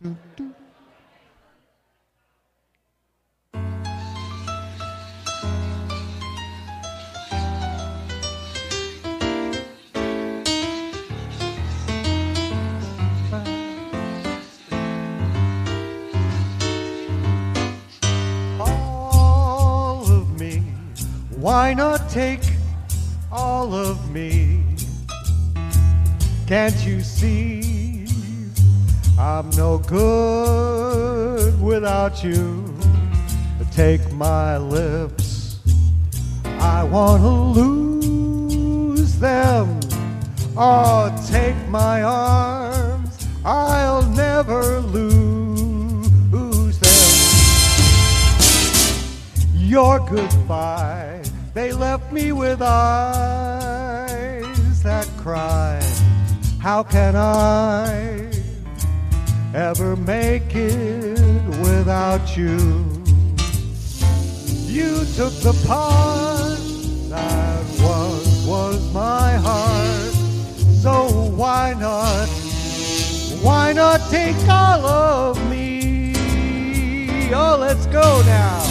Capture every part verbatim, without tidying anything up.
All of me, why not take all of me? Can't you see I'm no good without you? Take my lips, I want to lose them. Oh, take my arms, I'll never lose them. Your goodbye, they left me with eyes that cry. How can I ever make it without you? You took the part that was, was my heart. So why not, why not take all of me? Oh, let's go now.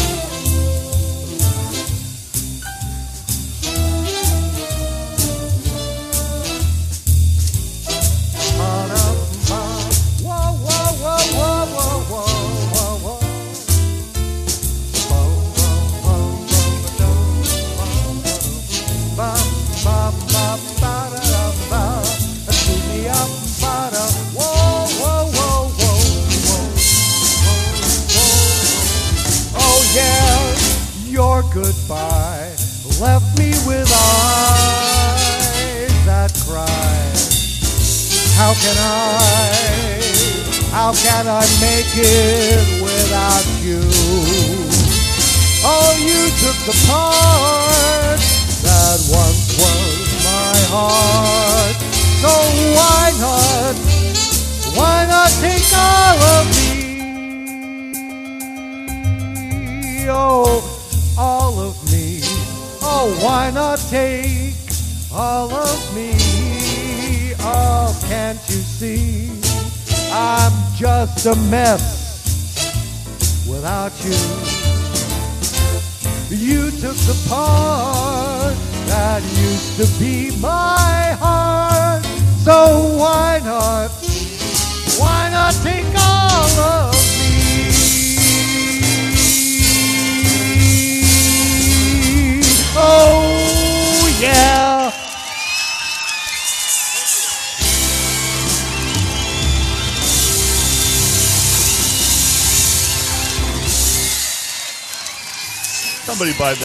Your goodbye left me with eyes that cry. How can I, how can I make it without you? Oh, you took the part that once was my heart. So why not, why not take all of me? Oh, all of me. Oh, why not take all of me? Oh, can't you see I'm just a mess without you? You took the part that used to be my heart. So why not, why not take all of me? Oh, yeah. Somebody buy that.